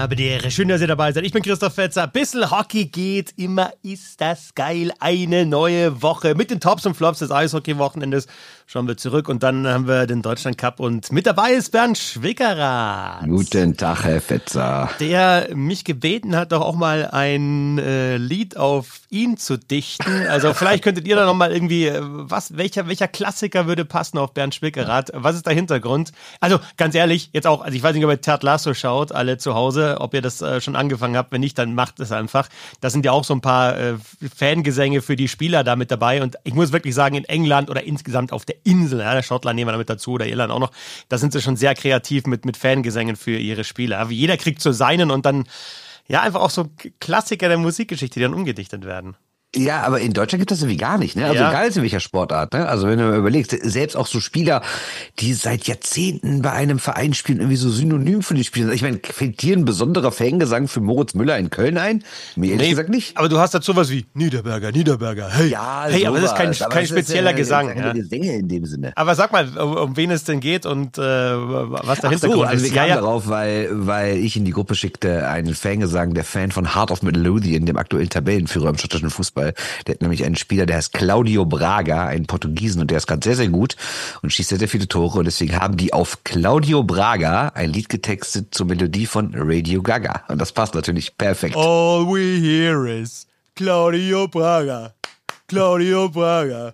habe die Ehre. Schön, dass ihr dabei seid. Ich bin Christoph Fetzer. Bissl Hockey geht. Immer ist das geil. Eine neue Woche mit den Tops und Flops des Eishockey-Wochenendes. Schauen wir zurück und dann haben wir den Deutschland Cup und mit dabei ist Bernd Schwickerath. Guten Tag, Herr Fetzer. Der mich gebeten hat, doch auch mal ein Lied auf ihn zu dichten. Also vielleicht könntet ihr da noch mal irgendwie, welcher Klassiker würde passen auf Bernd Schwickerath? Was ist der Hintergrund? Also ganz ehrlich, jetzt auch, also ich weiß nicht, ob ihr Ted Lasso schaut, alle zu Hause, ob ihr das schon angefangen habt. Wenn nicht, dann macht es einfach. Da sind ja auch so ein paar Fangesänge für die Spieler da mit dabei. Und ich muss wirklich sagen, in England oder insgesamt auf der Insel, ja, der Schottland nehmen wir damit dazu oder Irland auch noch, da sind sie schon sehr kreativ mit Fangesängen für ihre Spieler. Aber jeder kriegt so seinen und dann ja einfach auch so Klassiker der Musikgeschichte, die dann umgedichtet werden. Ja, aber in Deutschland gibt das irgendwie gar nicht, ne? Also Ja. egal in welcher Sportart, ne? Also wenn du mal überlegst, selbst auch so Spieler, die seit Jahrzehnten bei einem Verein spielen, irgendwie so synonym für die Spieler. Ich meine, fällt dir ein besonderer Fangesang für Moritz Müller in Köln ein? Mir ehrlich gesagt nicht. Aber du hast dazu was wie Niederberger, hey. Ja, hey, aber das ist kein spezieller Gesang. Keine Gesänge in dem Sinne. Aber sag mal, um wen es denn geht und was der Hintergrund also ist. wir kamen darauf, weil ich in die Gruppe schickte einen Fangesang, der Fan von Heart of Midlothian, dem aktuellen Tabellenführer im schottischen Fußball. Der hat nämlich einen Spieler, der heißt Claudio Braga, einen Portugiesen, und der ist gerade sehr, sehr gut und schießt sehr, sehr viele Tore. Und deswegen haben die auf Claudio Braga ein Lied getextet zur Melodie von Radio Gaga. Und das passt natürlich perfekt. All we hear is Claudio Braga, Claudio Braga.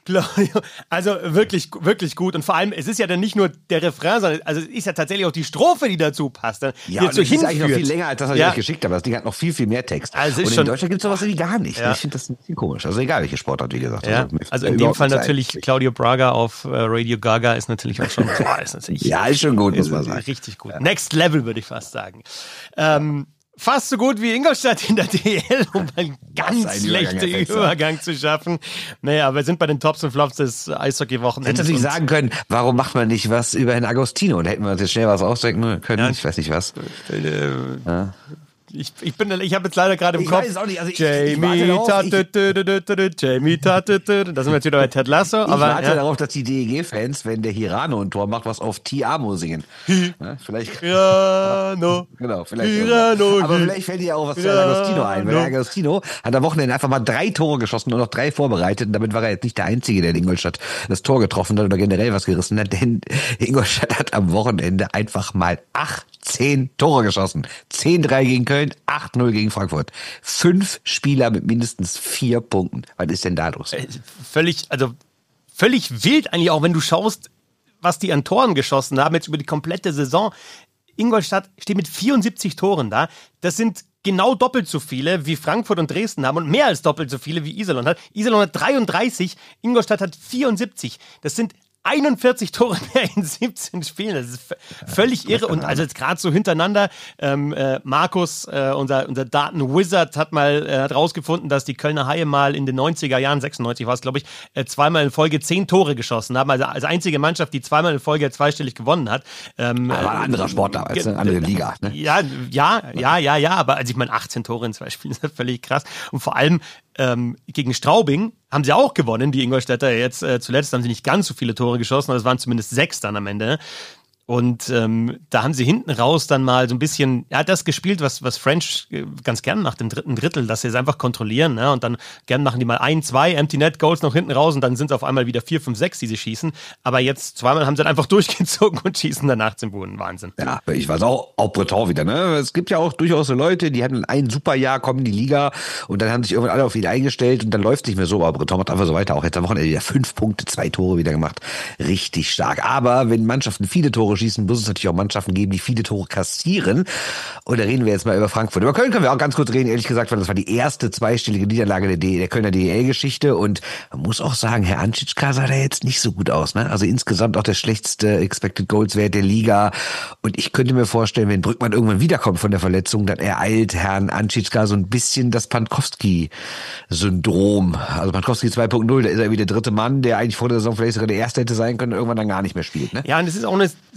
Also wirklich, wirklich gut. Und vor allem, es ist ja dann nicht nur der Refrain, sondern also es ist ja tatsächlich auch die Strophe, die dazu passt. Die Ja, und so das ist eigentlich noch viel länger, als das, was ich euch geschickt habe. Das Ding hat noch viel, viel mehr Text. Also und in Deutschland gibt es sowas irgendwie gar nicht. Ja. Ich finde das ein bisschen komisch. Also egal, welche Sportart, wie gesagt. Ja, also in dem Fall natürlich Claudio Braga auf Radio Gaga ist natürlich auch schon, ist natürlich, ja, ist schon gut, muss man sagen. Richtig gut. Ja. Next Level, würde ich fast sagen. Fast so gut wie Ingolstadt in der DL, um einen ganz schlechten Übergang zu schaffen. Naja, wir sind bei den Tops und Flops des Eishockey-Wochenendes. Hätte natürlich sagen können, warum macht man nicht was über Herrn Agostino? Und hätten wir uns jetzt schnell was ausdenken können. Ja. Ich weiß nicht was. Ich habe jetzt leider gerade im Kopf. Weiß auch nicht. Also Jamie Tatte. Da sind wir jetzt wieder bei Ted Lasso. Ich warte darauf, dass die DEG-Fans, wenn der Hirano ein Tor macht, was auf Ti Amo singen. Vielleicht. Hirano. Genau, vielleicht. Hirano. Aber vielleicht fällt dir auch was zu Herrn Agostino ein. Weil Agostino hat am Wochenende einfach mal 3 Tore geschossen und noch 3 vorbereitet. Und damit war er jetzt nicht der Einzige, der in Ingolstadt das Tor getroffen hat oder generell was gerissen hat. Denn Ingolstadt hat am Wochenende einfach mal 18 Tore geschossen. 10-3 gegen Köln. 8-0 gegen Frankfurt. 5 Spieler mit mindestens 4 Punkten. Was ist denn da los? Völlig wild eigentlich auch, wenn du schaust, was die an Toren geschossen haben, jetzt über die komplette Saison. Ingolstadt steht mit 74 Toren da. Das sind genau doppelt so viele, wie Frankfurt und Dresden haben und mehr als doppelt so viele, wie Iserlohn hat. Iserlohn hat 33, Ingolstadt hat 74. Das sind 41 Tore mehr in 17 Spielen. Das ist völlig irre. Und also jetzt gerade so hintereinander, Markus, unser Daten-Wizard, hat rausgefunden, dass die Kölner Haie mal in den 90er Jahren, 96 war es, glaube ich, zweimal in Folge 10 Tore geschossen haben. Also als einzige Mannschaft, die zweimal in Folge zweistellig gewonnen hat. Aber ein anderer Sportler, als eine andere Liga. Ne? Ja, aber also ich meine, 18 Tore in 2 Spielen ist ja völlig krass. Und vor allem gegen Straubing haben sie auch gewonnen, die Ingolstädter. Jetzt zuletzt haben sie nicht ganz so viele Tore geschossen, aber es waren zumindest 6 dann am Ende. Und da haben sie hinten raus dann mal so ein bisschen, das gespielt, was French ganz gern macht im dritten Drittel, dass sie es einfach kontrollieren, ne? Und dann gern machen die mal 1, 2 Empty Net Goals noch hinten raus und dann sind es auf einmal wieder 4, 5, 6, die sie schießen. Aber jetzt zweimal haben sie dann einfach durchgezogen und schießen danach zum Boden. Wahnsinn. Ja, ich weiß auch Breton wieder, ne? Es gibt ja auch durchaus so Leute, die hatten ein super Jahr, kommen in die Liga und dann haben sich irgendwann alle auf ihn eingestellt und dann läuft es nicht mehr so. Aber Breton macht einfach so weiter. Auch jetzt am Wochenende wieder 5 Punkte, 2 Tore wieder gemacht. Richtig stark. Aber wenn Mannschaften viele Tore schießen, muss es natürlich auch Mannschaften geben, die viele Tore kassieren. Und da reden wir jetzt mal über Frankfurt. Über Köln können wir auch ganz kurz reden, ehrlich gesagt, weil das war die erste zweistellige Niederlage der Kölner DEL-Geschichte. Und man muss auch sagen, Herr Anschitschka sah da jetzt nicht so gut aus, ne? Also insgesamt auch der schlechteste Expected Goals-Wert der Liga. Und ich könnte mir vorstellen, wenn Brückmann irgendwann wiederkommt von der Verletzung, dann ereilt Herrn Anschitschka so ein bisschen das Pankowski-Syndrom. Also Pankowski 2.0, da ist er wie der dritte Mann, der eigentlich vor der Saison vielleicht sogar der Erste hätte sein können und irgendwann dann gar nicht mehr spielt, ne? Ja, und es ist auch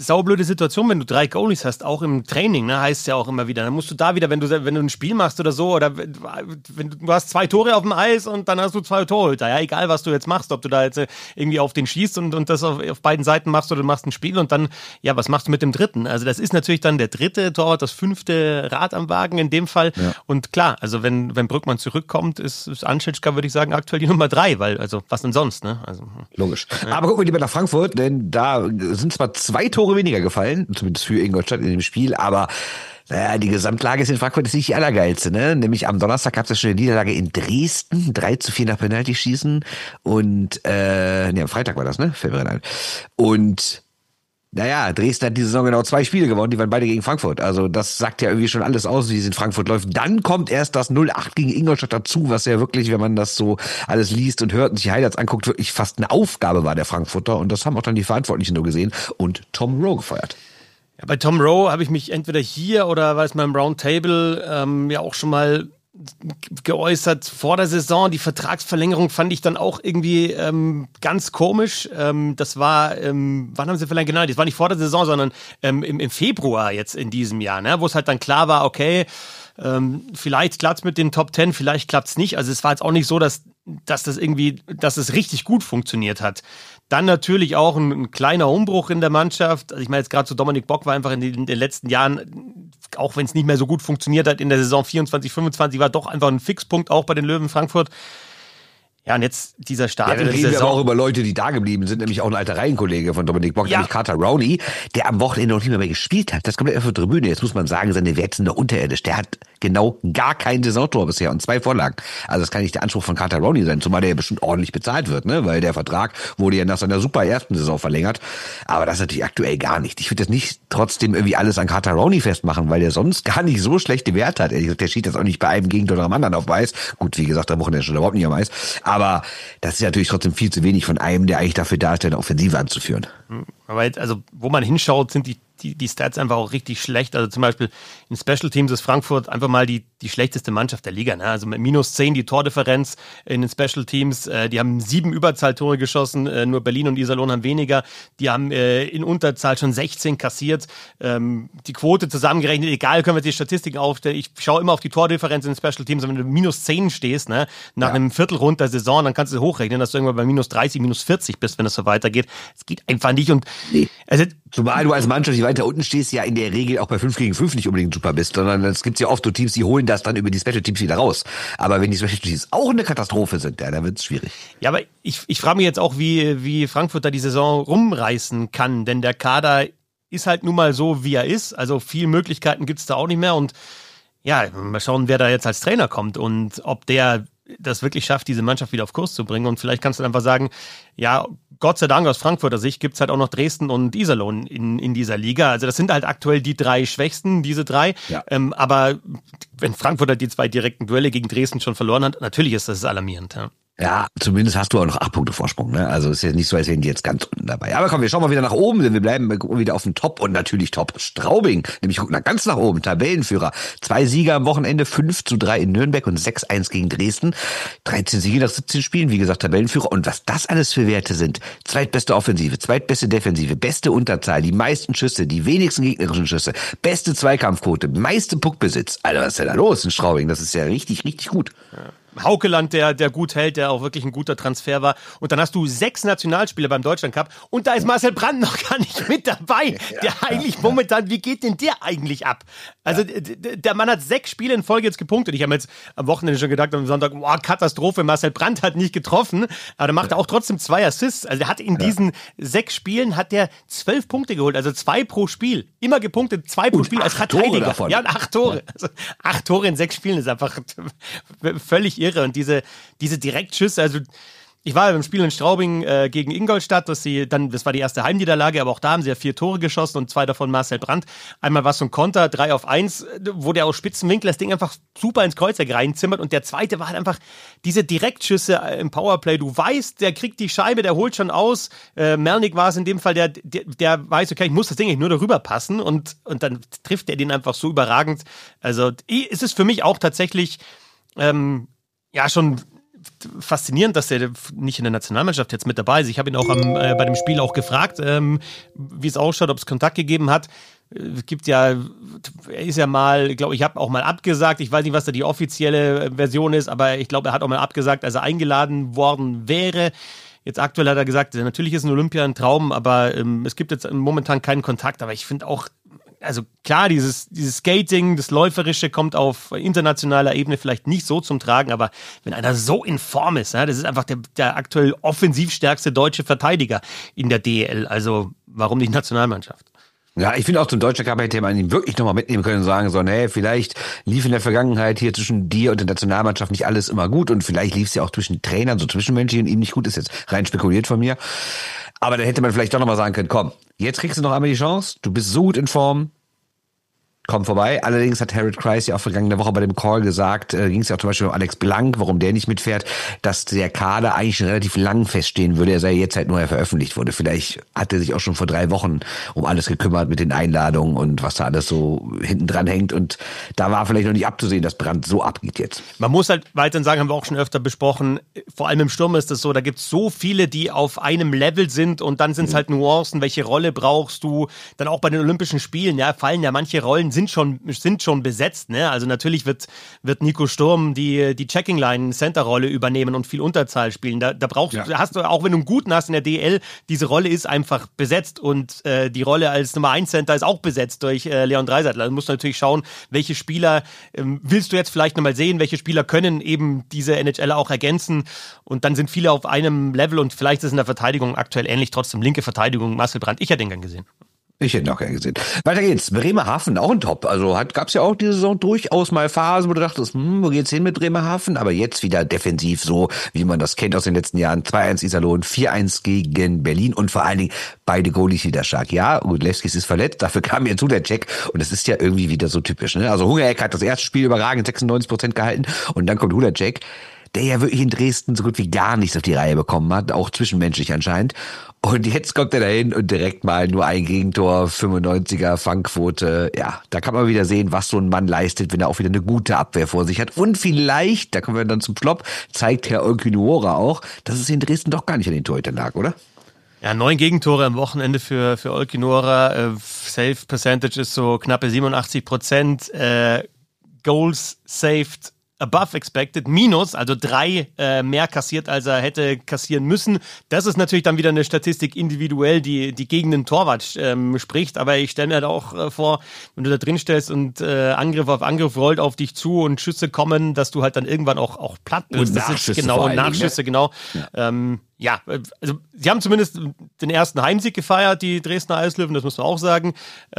saublöde Situation, wenn du 3 Goalies hast, auch im Training, ne, heißt es ja auch immer wieder. Dann musst du da wieder, wenn du ein Spiel machst oder so, oder wenn du hast 2 Tore auf dem Eis und dann hast du 2 Torhüter. Ja, egal, was du jetzt machst, ob du da jetzt irgendwie auf den schießt und das auf beiden Seiten machst oder du machst ein Spiel und dann, ja, was machst du mit dem dritten? Also das ist natürlich dann der dritte Torwart, das 5. Rad am Wagen in dem Fall. Ja. Und klar, also wenn Brückmann zurückkommt, ist Anschitschka, würde ich sagen, aktuell die Nummer 3, weil, also was denn sonst, ne? Also, logisch. Ja. Aber gucken wir lieber nach Frankfurt, denn da sind zwar 2 Tore weniger gefallen, zumindest für Ingolstadt in dem Spiel, aber naja, die Gesamtlage ist in Frankfurt jetzt nicht die allergeilste, ne? Nämlich am Donnerstag gab es ja schon eine Niederlage in Dresden, 3-4 nach Penaltyschießen und am Freitag war das, ne? Fällt mir ein. Und naja, Dresden hat diese Saison genau 2 Spiele gewonnen, die waren beide gegen Frankfurt. Also das sagt ja irgendwie schon alles aus, wie es in Frankfurt läuft. Dann kommt erst das 0-8 gegen Ingolstadt dazu, was ja wirklich, wenn man das so alles liest und hört und sich die Highlights anguckt, wirklich fast eine Aufgabe war der Frankfurter. Und das haben auch dann die Verantwortlichen nur gesehen und Tom Rowe gefeuert. Ja, bei Tom Rowe habe ich mich entweder hier oder war es mal im Roundtable ja auch schon mal geäußert vor der Saison. Die Vertragsverlängerung fand ich dann auch irgendwie ganz komisch. Das war, wann haben sie verlängert? Genau, das war nicht vor der Saison, sondern im Februar jetzt in diesem Jahr, ne? Wo es halt dann klar war, okay, vielleicht klappt's mit den Top 10, vielleicht klappt's nicht. Also es war jetzt auch nicht so, dass es richtig gut funktioniert hat. Dann natürlich auch ein kleiner Umbruch in der Mannschaft. Also ich meine jetzt gerade so Dominik Bock war einfach in den letzten Jahren, auch wenn es nicht mehr so gut funktioniert hat, in der Saison 24, 25 war doch einfach ein Fixpunkt auch bei den Löwen Frankfurt. Ja, und jetzt dieser Start in der Saison. Wir aber auch über Leute, die da geblieben sind, nämlich auch ein alter Reihenkollege von Dominik Bock, nämlich Carter Rowney, der am Wochenende noch nicht mehr gespielt hat. Das kommt auf die Tribüne. Jetzt muss man sagen, seine Werte sind noch unterirdisch. Der hat genau gar kein Saisontor bisher und 2 Vorlagen. Also das kann nicht der Anspruch von Carter Rowney sein, zumal der ja bestimmt ordentlich bezahlt wird, ne? Weil der Vertrag wurde ja nach seiner super ersten Saison verlängert. Aber das ist natürlich aktuell gar nicht. Ich würde jetzt nicht trotzdem irgendwie alles an Carter Rowney festmachen, weil der sonst gar nicht so schlechte Werte hat. Der steht jetzt auch nicht bei einem Gegentor oder am anderen auf dem Eis. Gut, wie gesagt, am Wochenende schon überhaupt nicht am Eis. Aber das ist natürlich trotzdem viel zu wenig von einem, der eigentlich dafür da ist, eine Offensive anzuführen. Aber jetzt, also wo man hinschaut, sind die Stats einfach auch richtig schlecht. Also zum Beispiel in Special Teams ist Frankfurt einfach mal die schlechteste Mannschaft der Liga. Ne? Also mit -10 die Tordifferenz in den Special Teams. Die haben 7 Überzahltore geschossen. Nur Berlin und Iserlohn haben weniger. Die haben in Unterzahl schon 16 kassiert. Die Quote zusammengerechnet, egal, können wir die Statistiken aufstellen. Ich schaue immer auf die Tordifferenz in den Special Teams. Und wenn du -10 stehst, ne, nach einem Viertelrund der Saison, dann kannst du hochrechnen, dass du irgendwann bei -30, -40 bist, wenn es so weitergeht. Es geht einfach nicht. Und also, zumal du als Mannschaft, die weiter unten stehst, ja in der Regel auch bei 5 gegen 5 nicht unbedingt super bist, sondern es gibt ja oft so Teams, die holen das dann über die Special Teams wieder raus. Aber wenn die Special Teams auch eine Katastrophe sind, ja, dann wird es schwierig. Ja, aber ich frage mich jetzt auch, wie Frankfurt da die Saison rumreißen kann, denn der Kader ist halt nun mal so, wie er ist. Also viele Möglichkeiten gibt es da auch nicht mehr und ja, mal schauen, wer da jetzt als Trainer kommt und ob der das wirklich schafft, diese Mannschaft wieder auf Kurs zu bringen. Und vielleicht kannst du einfach sagen, ja, Gott sei Dank aus Frankfurter Sicht gibt's halt auch noch Dresden und Iserlohn in dieser Liga. Also das sind halt aktuell die 3 Schwächsten, diese 3. Ja. Aber wenn Frankfurt halt die 2 direkten Duelle gegen Dresden schon verloren hat, natürlich ist das alarmierend. Ja. Ja, zumindest hast du auch noch 8 Punkte Vorsprung, ne? Also ist ja nicht so, als wären die jetzt ganz unten dabei. Aber komm, wir schauen mal wieder nach oben, denn wir bleiben wieder auf dem Top und natürlich Top Straubing. Nämlich gucken ganz nach oben, Tabellenführer. 2 Sieger am Wochenende, 5-3 in Nürnberg und 6-1 gegen Dresden. 13 Siege nach 17 Spielen, wie gesagt, Tabellenführer. Und was das alles für Werte sind. Zweitbeste Offensive, zweitbeste Defensive, beste Unterzahl, die meisten Schüsse, die wenigsten gegnerischen Schüsse, beste Zweikampfquote, meiste Puckbesitz. Alter, was ist denn da los in Straubing? Das ist ja richtig, richtig gut. Ja. Haukeland, der gut hält, der auch wirklich ein guter Transfer war. Und dann hast du 6 Nationalspieler beim Deutschlandcup und da ist Marcel Brandt noch gar nicht mit dabei. Der eigentlich momentan, wie geht denn der eigentlich ab? Also der Mann hat 6 Spiele in Folge jetzt gepunktet. Ich habe jetzt am Wochenende schon gedacht, am Sonntag, wow, Katastrophe, Marcel Brandt hat nicht getroffen, aber der macht auch trotzdem 2 Assists. Also der hat in diesen 6 Spielen hat der 12 Punkte geholt, also 2 pro Spiel. Immer gepunktet, 2 pro Spiel als Verteidiger. Ja, und 8 Tore. Ja. Also 8 Tore in 6 Spielen ist einfach völlig irre. Und diese Direktschüsse, also ich war beim Spiel in Straubing gegen Ingolstadt, das war die erste Heimniederlage, aber auch da haben sie ja 4 Tore geschossen und 2 davon Marcel Brandt. Einmal war es so ein Konter, 3-1, wo der aus Spitzenwinkel das Ding einfach super ins Kreuzeck reinzimmert und der zweite war halt einfach diese Direktschüsse im Powerplay. Du weißt, der kriegt die Scheibe, der holt schon aus. Melnick war es in dem Fall, der weiß, okay, ich muss das Ding eigentlich nur darüber passen und dann trifft er den einfach so überragend. Also es ist für mich auch tatsächlich schon faszinierend, dass er nicht in der Nationalmannschaft jetzt mit dabei ist. Ich habe ihn auch bei dem Spiel auch gefragt, wie es ausschaut, ob es Kontakt gegeben hat. Es gibt ja, er ist ja mal, glaube ich, habe auch mal abgesagt. Ich weiß nicht, was da die offizielle Version ist, aber ich glaube, er hat auch mal abgesagt, als er eingeladen worden wäre. Jetzt aktuell hat er gesagt, natürlich ist ein Olympia ein Traum, aber es gibt jetzt momentan keinen Kontakt. Aber ich finde auch, also klar, dieses Skating, das Läuferische kommt auf internationaler Ebene vielleicht nicht so zum Tragen, aber wenn einer so in Form ist, das ist einfach der aktuell offensiv stärkste deutsche Verteidiger in der DEL. Also warum nicht Nationalmannschaft? Ja, ich finde auch zum deutschen Cup hätte man ihn wirklich nochmal mitnehmen können und sagen so, nee, vielleicht lief in der Vergangenheit hier zwischen dir und der Nationalmannschaft nicht alles immer gut und vielleicht lief es ja auch zwischen Trainern, so zwischenmenschlich und ihm nicht gut, ist jetzt rein spekuliert von mir. Aber dann hätte man vielleicht doch nochmal sagen können, komm, jetzt kriegst du noch einmal die Chance, du bist so gut in Form, komm vorbei. Allerdings hat Harold Kreis ja auch vergangene Woche bei dem Call gesagt, ging es ja auch zum Beispiel um Alex Blank, warum der nicht mitfährt, dass der Kader eigentlich schon relativ lang feststehen würde. Er sei jetzt halt nur veröffentlicht wurde. Vielleicht hat er sich auch schon vor 3 Wochen um alles gekümmert mit den Einladungen und was da alles so hinten dran hängt. Und da war vielleicht noch nicht abzusehen, dass Brandt so abgeht jetzt. Man muss halt weiterhin sagen, haben wir auch schon öfter besprochen, vor allem im Sturm ist es so, da gibt es so viele, die auf einem Level sind und dann sind es halt Nuancen, welche Rolle brauchst du, dann auch bei den Olympischen Spielen, ja, fallen ja manche Rollen sind schon besetzt, ne? Also natürlich wird Nico Sturm die Checking-Line-Center-Rolle übernehmen und viel Unterzahl spielen. Da brauchst du, hast du, auch wenn du einen guten hast in der DL, diese Rolle ist einfach besetzt und die Rolle als Nummer 1 Center ist auch besetzt durch Leon Draisaitl. Also musst du natürlich schauen, welche Spieler willst du jetzt vielleicht nochmal sehen, welche Spieler können eben diese NHLer auch ergänzen und dann sind viele auf einem Level und vielleicht ist es in der Verteidigung aktuell ähnlich, trotzdem linke Verteidigung, Marcel Brandt, ich hätte den gern gesehen. Ich hätte noch gern gesehen. Weiter geht's. Bremerhaven, auch ein Top. Also gab's ja auch diese Saison durchaus mal Phasen, wo du dachtest, wo geht's hin mit Bremerhaven? Aber jetzt wieder defensiv so, wie man das kennt aus den letzten Jahren. 2-1 Iserlohn, 4-1 gegen Berlin und vor allen Dingen beide Goalies wieder stark. Ja, Gudlewskis ist verletzt, dafür kam jetzt der Check und das ist ja irgendwie wieder so typisch. Ne? Also Hungereck hat das erste Spiel überragend 96% gehalten und dann kommt Hudacek, der ja wirklich in Dresden so gut wie gar nichts auf die Reihe bekommen hat, auch zwischenmenschlich anscheinend. Und jetzt kommt er dahin und direkt mal nur ein Gegentor, 95er Fangquote. Ja, da kann man wieder sehen, was so ein Mann leistet, wenn er auch wieder eine gute Abwehr vor sich hat. Und vielleicht, da kommen wir dann zum Flop, zeigt Herr Olkinuora auch, dass es in Dresden doch gar nicht an den Torhütern lag, oder? Ja, 9 Gegentore am Wochenende für Olkinuora. Save Percentage ist so knappe 87%. Goals saved above expected, minus, also 3 mehr kassiert, als er hätte kassieren müssen. Das ist natürlich dann wieder eine Statistik individuell, die gegen den Torwart spricht, aber ich stelle mir da auch vor, wenn du da drin stellst und Angriff auf Angriff rollt auf dich zu und Schüsse kommen, dass du halt dann irgendwann auch platt bist. Und Nachschüsse, genau, und Nachschüsse, genau. Ja. Also sie haben zumindest den ersten Heimsieg gefeiert, die Dresdner Eislöwen, das muss man auch sagen.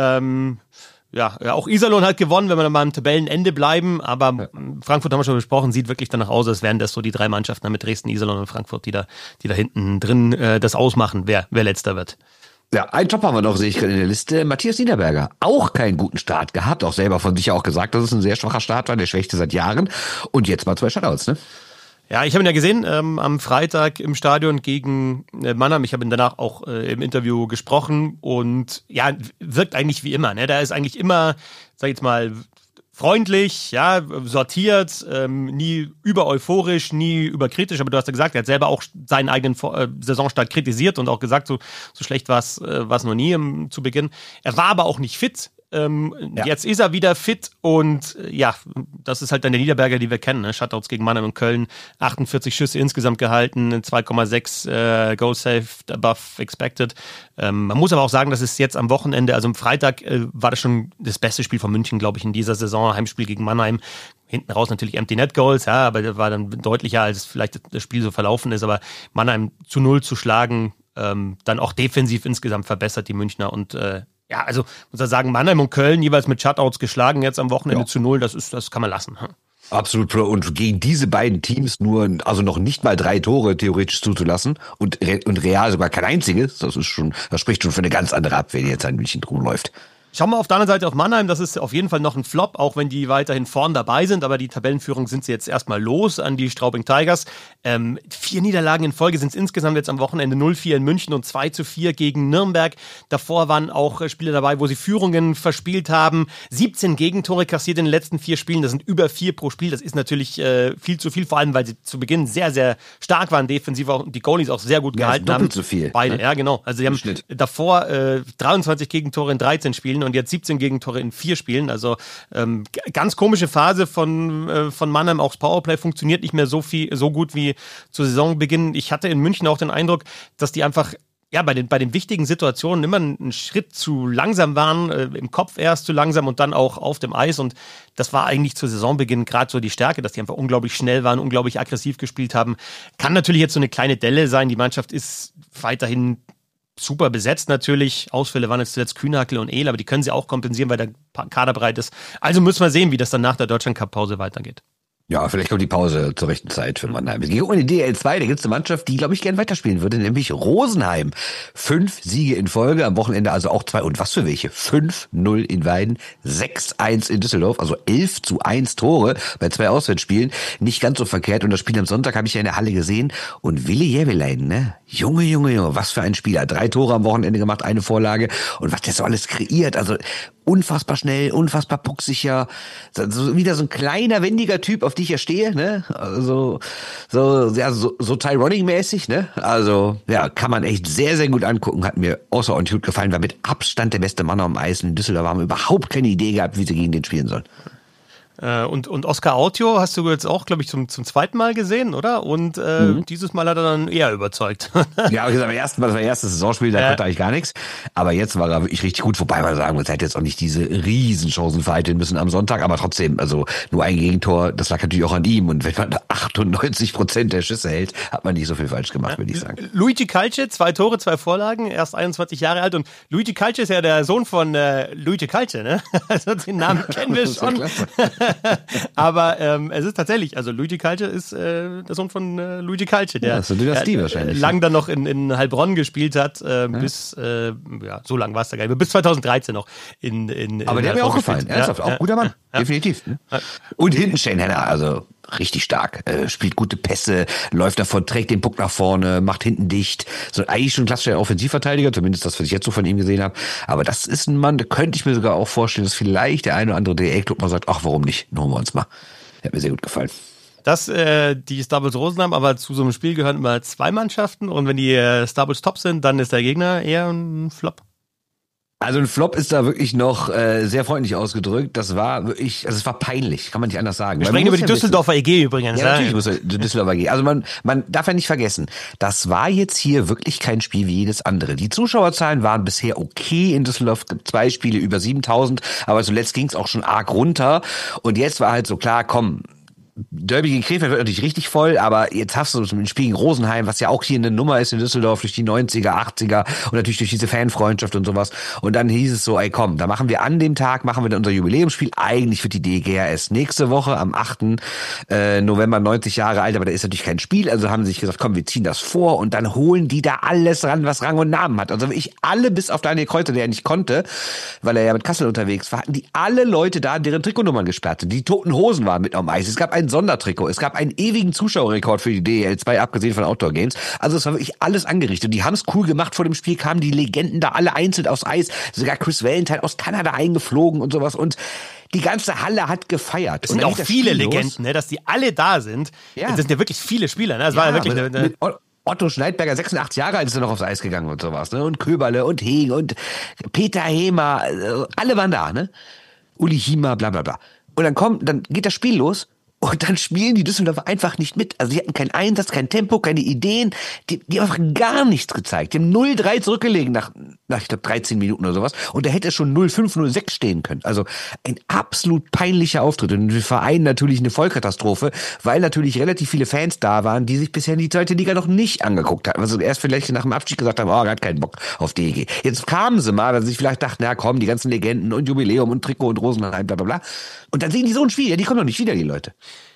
Ja, auch Iserlohn hat gewonnen, wenn wir dann mal am Tabellenende bleiben, aber Frankfurt haben wir schon besprochen, sieht wirklich danach aus, als wären das so die 3 Mannschaften mit Dresden, Iserlohn und Frankfurt, die da hinten drin das ausmachen, wer letzter wird. Ja, einen Top haben wir noch, sehe ich gerade in der Liste. Matthias Niederberger, auch keinen guten Start gehabt, auch selber von sich auch gesagt, dass es ein sehr schwacher Start war, der schwächste seit Jahren und jetzt mal 2 Shutouts, ne? Ja, ich habe ihn ja gesehen am Freitag im Stadion gegen Mannheim. Ich habe ihn danach auch im Interview gesprochen und ja, wirkt eigentlich wie immer. Ne? Da ist eigentlich immer, sag ich jetzt mal, freundlich, ja, sortiert, nie über euphorisch, nie überkritisch. Aber du hast ja gesagt, er hat selber auch seinen eigenen Saisonstart kritisiert und auch gesagt, so schlecht war es noch nie zu Beginn. Er war aber auch nicht fit. Jetzt ist er wieder fit und ja, das ist halt dann der Niederberger, die wir kennen. Ne? Shutouts gegen Mannheim und Köln, 48 Schüsse insgesamt gehalten, 2,6 Goals saved above expected. Man muss aber auch sagen, dass es jetzt am Wochenende, also am Freitag, war das schon das beste Spiel von München, glaube ich, in dieser Saison. Heimspiel gegen Mannheim. Hinten raus natürlich Empty Net Goals, ja, aber das war dann deutlicher, als vielleicht das Spiel so verlaufen ist. Aber Mannheim zu 0 zu schlagen, dann auch defensiv insgesamt verbessert die Münchner und ja, also muss man sagen, Mannheim und Köln jeweils mit Shutouts geschlagen, jetzt am Wochenende zu 0, das kann man lassen. Absolut. Und gegen diese beiden Teams also noch nicht mal 3 Tore theoretisch zuzulassen und real sogar kein einziges, das spricht schon für eine ganz andere Abwehr, die jetzt an München drum läuft. Schauen wir auf der anderen Seite auf Mannheim, das ist auf jeden Fall noch ein Flop, auch wenn die weiterhin vorn dabei sind, aber die Tabellenführung sind sie jetzt erstmal los an die Straubing Tigers. 4 Niederlagen in Folge sind es insgesamt jetzt am Wochenende, 0-4 in München und 2-4 gegen Nürnberg. Davor waren auch Spiele dabei, wo sie Führungen verspielt haben. 17 Gegentore kassiert in den letzten 4 Spielen, das sind über 4 pro Spiel. Das ist natürlich viel zu viel, vor allem weil sie zu Beginn sehr, sehr stark waren, defensiv auch, die Goalies auch sehr gut gehalten haben. Doppelt so viel. Beide, ne? Ja genau. Also sie haben davor 23 Gegentore in 13 Spielen und jetzt 17 Gegentore in 4 Spielen. Also ganz komische Phase von Mannheim. Auch das Powerplay funktioniert nicht mehr so gut wie zu Saisonbeginn. Ich hatte in München auch den Eindruck, dass die einfach bei den wichtigen Situationen immer einen Schritt zu langsam waren, im Kopf erst zu langsam und dann auch auf dem Eis. Und das war eigentlich zu Saisonbeginn gerade so die Stärke, dass die einfach unglaublich schnell waren, unglaublich aggressiv gespielt haben. Kann natürlich jetzt so eine kleine Delle sein. Die Mannschaft ist weiterhin super besetzt natürlich. Ausfälle waren jetzt zuletzt Kühnhackl und Ehl, aber die können sie auch kompensieren, weil der Kader breit ist. Also müssen wir sehen, wie das dann nach der Deutschland-Cup-Pause weitergeht. Ja, vielleicht kommt die Pause zur rechten Zeit für Mannheim. Wir gehen in die DL2, da gibt es eine Mannschaft, die, glaube ich, gern weiterspielen würde, nämlich Rosenheim. 5 Siege in Folge, am Wochenende also auch 2. Und was für welche? 5-0 in Weiden, 6-1 in Düsseldorf, also 11-1 Tore bei 2 Auswärtsspielen. Nicht ganz so verkehrt. Und das Spiel am Sonntag habe ich ja in der Halle gesehen. Und Willi Jävelein, ne? Junge, was für ein Spieler. 3 Tore am Wochenende gemacht, 1 Vorlage. Und was der so alles kreiert, also unfassbar schnell, unfassbar pucksicher, so wieder so ein kleiner, wendiger Typ, auf die ich ja stehe, ne? Also so Tyroning-mäßig, ne? Also ja, kann man echt sehr, sehr gut angucken, hat mir außerordentlich gut gefallen, war mit Abstand der beste Mann am Eis. In Düsseldorf haben überhaupt keine Idee gehabt, wie sie gegen den spielen sollen. Und Oscar Autio hast du jetzt auch, glaube ich, zum zweiten Mal gesehen, oder? Und dieses Mal hat er dann eher überzeugt. Ja, aber beim ersten Mal, das war das erste Saisonspiel, da konnte eigentlich gar nichts. Aber jetzt war er wirklich richtig gut, wobei man sagen muss, er hätte jetzt auch nicht diese Riesenchancen verhalten müssen am Sonntag, aber trotzdem, also nur ein Gegentor, das lag natürlich auch an ihm. Und wenn man 98% der Schüsse hält, hat man nicht so viel falsch gemacht, würde ich sagen. Luigi Calce, 2 Tore, 2 Vorlagen, erst 21 Jahre alt. Und Luigi Calce ist ja der Sohn von Luigi Calce, ne? Also den Namen kennen wir schon. Aber es ist tatsächlich, also Luigi Calce ist der Sohn von Luigi Calce, der das ist eine Dynastie wahrscheinlich. Lang dann noch in Heilbronn gespielt hat, bis, so lang war es da gar nicht, bis 2013 noch. Aber der hat mir auch gefallen, ernsthaft, auch guter Mann, definitiv. Ne? Und hinten Shane Henner, also richtig stark, spielt gute Pässe, läuft davon, trägt den Puck nach vorne, macht hinten dicht, so eigentlich schon ein klassischer Offensivverteidiger, zumindest das, was ich jetzt so von ihm gesehen habe. Aber das ist ein Mann, da könnte ich mir sogar auch vorstellen, dass vielleicht der eine oder andere DL-Club mal sagt, ach, warum nicht, holen wir uns mal. Hat mir sehr gut gefallen. Die Starbulls Rosenheim, aber zu so einem Spiel gehören immer 2 Mannschaften und wenn die Starbulls top sind, dann ist der Gegner eher ein Flop. Also ein Flop ist da wirklich noch sehr freundlich ausgedrückt. Das war wirklich, also es war peinlich, kann man nicht anders sagen. Wir sprechen über die Düsseldorfer EG übrigens. Ja, natürlich muss die Düsseldorfer EG. Also man darf ja nicht vergessen, das war jetzt hier wirklich kein Spiel wie jedes andere. Die Zuschauerzahlen waren bisher okay in Düsseldorf, 2 Spiele über 7.000, aber zuletzt ging es auch schon arg runter. Und jetzt war halt so klar, komm, Derby gegen Krefeld wird natürlich richtig voll, aber jetzt hast du ein Spiel gegen Rosenheim, was ja auch hier eine Nummer ist in Düsseldorf durch die 90er, 80er und natürlich durch diese Fanfreundschaft und sowas. Und dann hieß es so, ey komm, da machen wir an dem Tag, machen wir dann unser Jubiläumsspiel. Eigentlich wird die DGRS nächste Woche am 8. November 90 Jahre alt, aber da ist natürlich kein Spiel. Also haben sie sich gesagt, komm, wir ziehen das vor und dann holen die da alles ran, was Rang und Namen hat. Also ich alle, bis auf Daniel Kreuzer, der ja nicht konnte, weil er ja mit Kassel unterwegs war, hatten die alle Leute da, deren Trikotnummern gesperrt sind. Die Toten Hosen waren mit am Eis. Es gab ein Sondertrikot. Es gab einen ewigen Zuschauerrekord für die DEL2, abgesehen von Outdoor Games. Also es war wirklich alles angerichtet. Die haben es cool gemacht. Vor dem Spiel kamen die Legenden da alle einzeln aufs Eis. Sogar Chris Valentine aus Kanada eingeflogen und sowas. Und die ganze Halle hat gefeiert. Es sind auch viele Legenden, ne, dass die alle da sind. Ja. Das sind ja wirklich viele Spieler. Ne? Das war ja wirklich mit Otto Schneidberger, 86 Jahre alt, ist er noch aufs Eis gegangen und sowas. Ne? Und Köberle und Hegen und Peter Hemer. Alle waren da. Ne? Uli Hima, bla bla bla. Und dann geht das Spiel los. Und dann spielen die Düsseldorfer einfach nicht mit. Also die hatten keinen Einsatz, kein Tempo, keine Ideen. Die haben einfach gar nichts gezeigt. Die haben 0-3 zurückgelegen nach ich glaube, 13 Minuten oder sowas. Und da hätte es schon 0-5, 0-6 stehen können. Also ein absolut peinlicher Auftritt. Und wir vereinen natürlich eine Vollkatastrophe, weil natürlich relativ viele Fans da waren, die sich bisher die zweite Liga noch nicht angeguckt hatten. Also erst vielleicht nach dem Abstieg gesagt haben, er hat keinen Bock auf DEG. Jetzt kamen sie mal, weil sie sich vielleicht dachten, ja komm, die ganzen Legenden und Jubiläum und Trikot und Rosenheim, bla bla bla. Und dann sehen die so ein Spiel. Ja, die kommen doch nicht wieder, die Leute.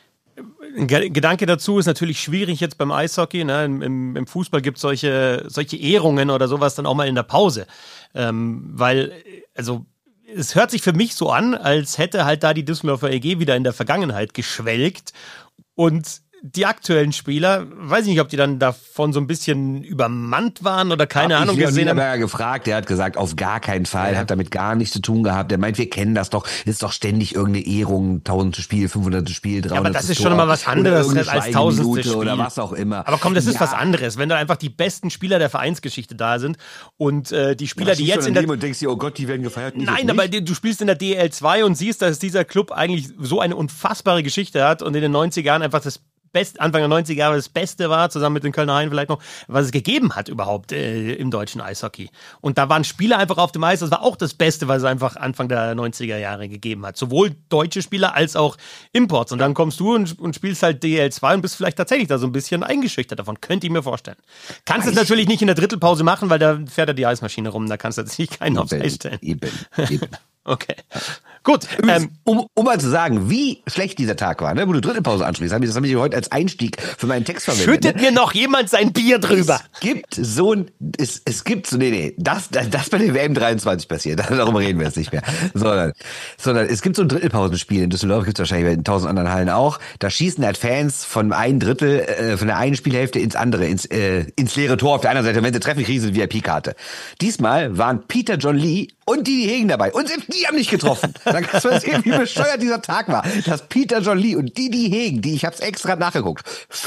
Ein Gedanke dazu ist natürlich schwierig jetzt beim Eishockey. Ne? Im Fußball gibt es solche Ehrungen oder sowas dann auch mal in der Pause. Weil, also es hört sich für mich so an, als hätte halt da die Düsseldorfer EG wieder in der Vergangenheit geschwelgt und die aktuellen Spieler, weiß ich nicht, ob die dann davon so ein bisschen übermannt waren oder keine Ahnung gesehen haben. Ich gefragt, der hat gesagt, auf gar keinen Fall, hat damit gar nichts zu tun gehabt. Der meint, wir kennen das doch, ist doch ständig irgendeine Ehrung, 1000. Spiel, 500. Spiel, 300. Aber das ist schon mal was anderes als 1000. Spiel. Oder was auch immer. Aber komm, das ist was anderes, wenn da einfach die besten Spieler der Vereinsgeschichte da sind und die Spieler, die jetzt in der... Und denkst dir, oh Gott, die werden gefeiert. Nein, aber du spielst in der DL2 und siehst, dass dieser Club eigentlich so eine unfassbare Geschichte hat und in den 90er Jahren einfach Anfang der 90er Jahre das Beste war, zusammen mit den Kölner Haien vielleicht noch, was es gegeben hat überhaupt im deutschen Eishockey. Und da waren Spieler einfach auf dem Eis, das war auch das Beste, was es einfach Anfang der 90er Jahre gegeben hat. Sowohl deutsche Spieler als auch Imports. Und dann kommst du und spielst halt DL2 und bist vielleicht tatsächlich da so ein bisschen eingeschüchtert davon. Könnte ich mir vorstellen. Kannst es natürlich nicht in der Drittelpause machen, weil da fährt ja die Eismaschine rum, da kannst du jetzt nicht keinen aufs Eis stellen. Eben. Okay. Gut. Um mal zu sagen, wie schlecht dieser Tag war, ne, wo du Drittelpause ansprichst, das habe ich heute als Einstieg für meinen Text verwendet. Schüttet mir noch jemand sein Bier drüber. Es gibt so, das bei der WM 23 passiert, darüber reden wir jetzt nicht mehr, sondern es gibt so ein Drittelpausenspiel in Düsseldorf, gibt es wahrscheinlich in 1000 anderen Hallen auch, da schießen halt Fans von einem Drittel, von der einen Spielhälfte ins andere, ins leere Tor auf der anderen Seite, wenn sie treffen, kriegen sie eine VIP-Karte. Diesmal waren Peter John Lee und die Hegen dabei und selbst die haben nicht getroffen. Dann kannst du sehen, wie bescheuert dieser Tag war. Dass Peter John Lee und die Hegen, ich hab's extra nachgeguckt,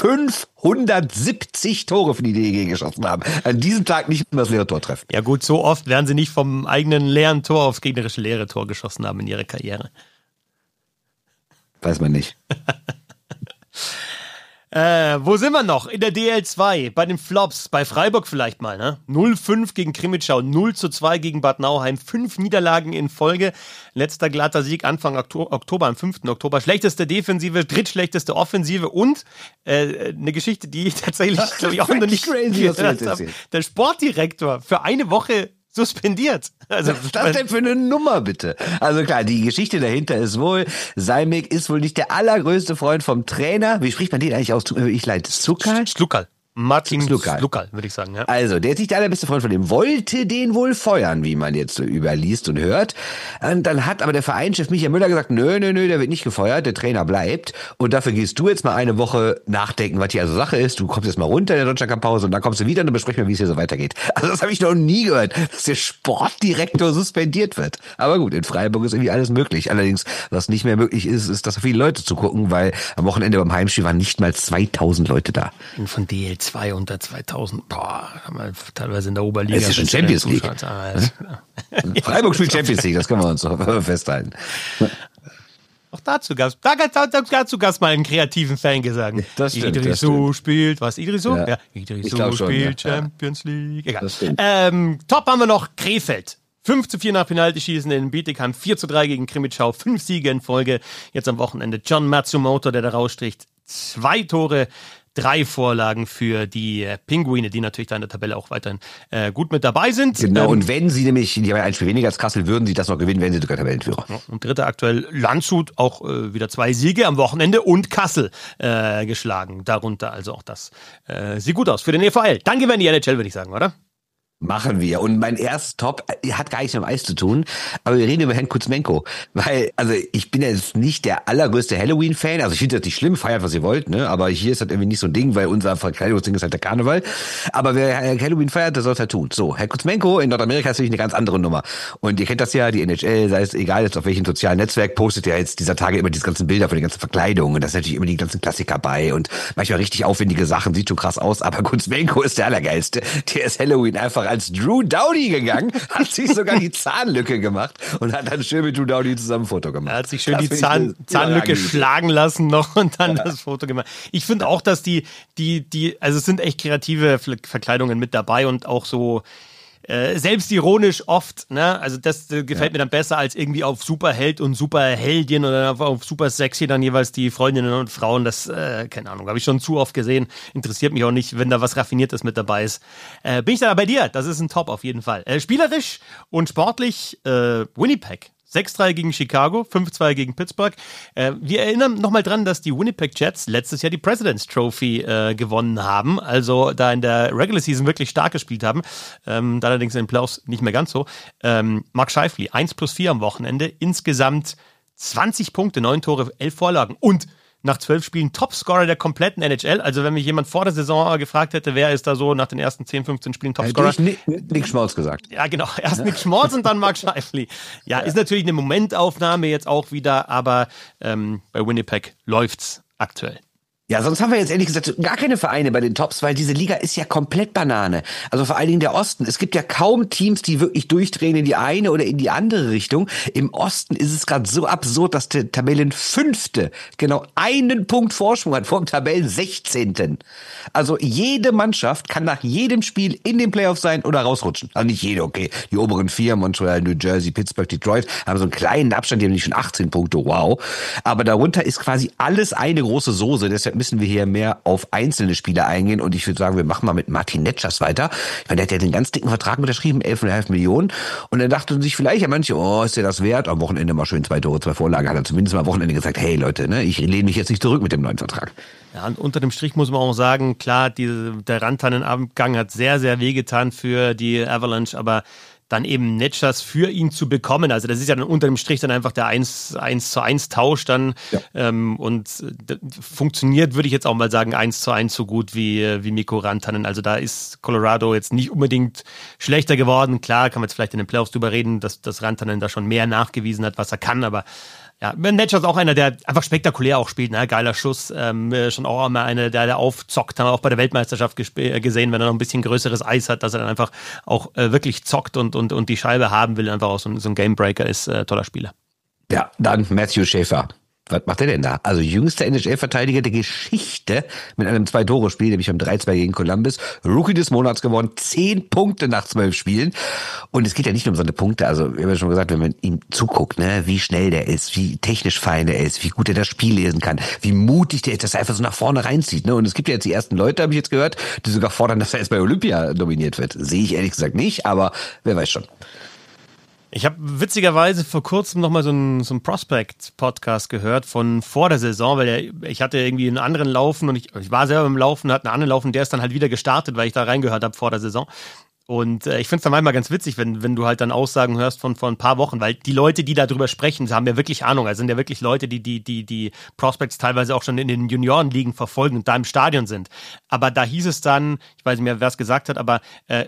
570 Tore für die DEG geschossen haben. An diesem Tag nicht mehr das leere Tor treffen. Ja gut, so oft werden sie nicht vom eigenen leeren Tor aufs gegnerische leere Tor geschossen haben in ihrer Karriere. Weiß man nicht. Wo sind wir noch? In der DL2, bei den Flops, bei Freiburg vielleicht mal, ne? 0-5 gegen Krimitschau, 0-2 gegen Bad Nauheim, 5 Niederlagen in Folge. Letzter glatter Sieg Anfang Oktober, am 5. Oktober. Schlechteste Defensive, drittschlechteste Offensive und eine Geschichte, die ich tatsächlich, glaube ich, auch noch nicht gehört habe. Der Sportdirektor für eine Woche suspendiert. Also, was ist das denn für eine Nummer, bitte? Also klar, die Geschichte dahinter ist wohl, Salmik ist wohl nicht der allergrößte Freund vom Trainer. Wie spricht man den eigentlich aus? Ich leite Slukkal. Martin Slukkal, würde ich sagen. Ja. Also, der ist nicht der allerbeste Freund von dem, wollte den wohl feuern, wie man jetzt so überliest und hört. Und dann hat aber der Vereinschef Michael Müller gesagt, nö, der wird nicht gefeuert, der Trainer bleibt. Und dafür gehst du jetzt mal eine Woche nachdenken, was hier also Sache ist. Du kommst jetzt mal runter in der Deutschlandcup-Pause und dann kommst du wieder und dann besprechen wir, wie es hier so weitergeht. Also das habe ich noch nie gehört, dass der Sportdirektor suspendiert wird. Aber gut, in Freiburg ist irgendwie alles möglich. Allerdings, was nicht mehr möglich ist, dass viele Leute zu gucken, weil am Wochenende beim Heimspiel waren nicht mal 2000 Leute da. Und von DL2 unter 2000, haben wir teilweise in der Oberliga. Das ist schon Champions League. Freiburg spielt Champions League, das können wir uns so festhalten. Auch dazu gab's mal einen kreativen Fan gesagt. Das stimmt. Idrisu spielt, was? Idrisu? Ja. Idrisu spielt Champions League. Egal. Top haben wir noch Krefeld. 5-4 nach Penaltyschießen in Bietigheim, 4-3 gegen Krimitschau, 5 Siege in Folge. Jetzt am Wochenende John Matsumoto, der da rausstricht. 2 Tore, 3 Vorlagen für die Pinguine, die natürlich da in der Tabelle auch weiterhin gut mit dabei sind. Genau, und wenn sie nämlich, die haben ein Spiel weniger als Kassel, würden sie das noch gewinnen, wenn sie sogar Tabellenführer. Und dritter aktuell Landshut, auch wieder 2 Siege am Wochenende und Kassel geschlagen. Darunter also auch das sieht gut aus für den EVL. Dann gehen wir in die NHL, würde ich sagen, oder? Machen wir. Und mein erstes Top hat gar nichts mit dem Eis zu tun, aber wir reden über Herrn Kuzmenko. Weil, also ich bin jetzt nicht der allergrößte Halloween-Fan, also ich finde das nicht schlimm, feiert, was ihr wollt, ne? Aber hier ist das irgendwie nicht so ein Ding, weil unser Verkleidungsding ist halt der Karneval. Aber wer Halloween feiert, der soll es halt tun. So, Herr Kuzmenko in Nordamerika ist natürlich eine ganz andere Nummer. Und ihr kennt das ja, die NHL, sei es egal jetzt auf welchem sozialen Netzwerk, postet ja jetzt dieser Tage immer diese ganzen Bilder von den ganzen Verkleidungen. Und da sind natürlich immer die ganzen Klassiker bei und manchmal richtig aufwendige Sachen, sieht schon krass aus. Aber Kuzmenko ist der Allergeilste. Der ist Halloween einfach als Drew Doughty gegangen, hat sich sogar die Zahnlücke gemacht und hat dann schön mit Drew Doughty zusammen ein Foto gemacht. Er hat sich schön die Zahnlücke schlagen lassen noch und dann das Foto gemacht. Ich finde auch, dass also es sind echt kreative Verkleidungen mit dabei und auch so selbstironisch oft, ne? Also das gefällt mir dann besser als irgendwie auf Superheld und Superheldin oder auf super sexy dann jeweils die Freundinnen und Frauen. Das, keine Ahnung, habe ich schon zu oft gesehen. Interessiert mich auch nicht, wenn da was Raffiniertes mit dabei ist. Bin ich da bei dir? Das ist ein Top auf jeden Fall. Spielerisch und sportlich Winnipeg. 6-3 gegen Chicago, 5-2 gegen Pittsburgh. Wir erinnern nochmal dran, dass die Winnipeg Jets letztes Jahr die President's Trophy gewonnen haben, also da in der Regular Season wirklich stark gespielt haben, da allerdings in den Playoffs nicht mehr ganz so. Mark Scheifele, 1+4 am Wochenende, insgesamt 20 Punkte, 9 Tore, 11 Vorlagen und nach 12 Spielen Topscorer der kompletten NHL. Also wenn mich jemand vor der Saison gefragt hätte, wer ist da so nach den ersten 10, 15 Spielen Topscorer? Hätte ich Nick Schmaltz gesagt. Ja, genau. Erst Nick Schmaltz und dann Mark Scheifele. Ja, ist natürlich eine Momentaufnahme jetzt auch wieder, aber bei Winnipeg läuft's aktuell. Ja, sonst haben wir jetzt ehrlich gesagt gar keine Vereine bei den Tops, weil diese Liga ist ja komplett Banane. Also vor allen Dingen der Osten. Es gibt ja kaum Teams, die wirklich durchdrehen in die eine oder in die andere Richtung. Im Osten ist es gerade so absurd, dass der Tabellenfünfte genau einen Punkt Vorsprung hat vor dem Tabellen 16. Also jede Mannschaft kann nach jedem Spiel in den Playoffs sein oder rausrutschen. Also nicht jede, okay. Die oberen 4, Montreal, New Jersey, Pittsburgh, Detroit, haben so einen kleinen Abstand, die haben nicht schon 18 Punkte, wow. Aber darunter ist quasi alles eine große Soße. Deshalb müssen wir hier mehr auf einzelne Spieler eingehen und ich würde sagen, wir machen mal mit Martin Netschas weiter. Ich meine, der hat ja den ganz dicken Vertrag unterschrieben, 11,5 Millionen und dann dachten sich vielleicht ja manche, oh, ist der das wert? Am Wochenende mal schön 2 Tore, 2 Vorlagen, hat er zumindest mal am Wochenende gesagt, hey Leute, ne, ich lehne mich jetzt nicht zurück mit dem neuen Vertrag. Ja, und unter dem Strich muss man auch sagen, klar, der Rantanen-Abgang hat sehr, sehr wehgetan für die Avalanche, aber dann eben Netschas für ihn zu bekommen. Also das ist ja dann unter dem Strich dann einfach der 1:1 Tausch dann und funktioniert, würde ich jetzt auch mal sagen, 1:1 so gut wie Mikko Rantanen. Also da ist Colorado jetzt nicht unbedingt schlechter geworden. Klar, kann man jetzt vielleicht in den Playoffs drüber reden, dass Rantanen da schon mehr nachgewiesen hat, was er kann, aber ja, Netschas ist auch einer, der einfach spektakulär auch spielt, ne? Geiler Schuss, schon auch immer einer, der aufzockt, haben wir auch bei der Weltmeisterschaft gesehen, wenn er noch ein bisschen größeres Eis hat, dass er dann einfach auch wirklich zockt und die Scheibe haben will, einfach auch so ein Gamebreaker ist, toller Spieler. Ja, dann Matthew Schaefer. Was macht er denn da? Also jüngster NHL-Verteidiger der Geschichte mit einem 2-Tore-Spiel, nämlich am 3-2 gegen Columbus. Rookie des Monats gewonnen, 10 Punkte nach 12 Spielen. Und es geht ja nicht nur um so eine Punkte. Also wir haben ja schon gesagt, wenn man ihm zuguckt, ne, wie schnell der ist, wie technisch fein er ist, wie gut er das Spiel lesen kann, wie mutig der ist, dass er einfach so nach vorne reinzieht. Ne? Und es gibt ja jetzt die ersten Leute, habe ich jetzt gehört, die sogar fordern, dass er erst bei Olympia nominiert wird. Sehe ich ehrlich gesagt nicht, aber wer weiß schon. Ich habe witzigerweise vor kurzem nochmal so einen Prospect-Podcast gehört von vor der Saison, weil ich hatte irgendwie einen anderen Laufen und ich war selber im Laufen, hatte einen anderen Laufen, der ist dann halt wieder gestartet, weil ich da reingehört habe vor der Saison. Und ich finde es dann manchmal ganz witzig, wenn du halt dann Aussagen hörst von vor ein paar Wochen, weil die Leute, die darüber sprechen, haben ja wirklich Ahnung. Also sind ja wirklich Leute, die Prospects teilweise auch schon in den Juniorenligen verfolgen und da im Stadion sind. Aber da hieß es dann, ich weiß nicht mehr, wer es gesagt hat, aber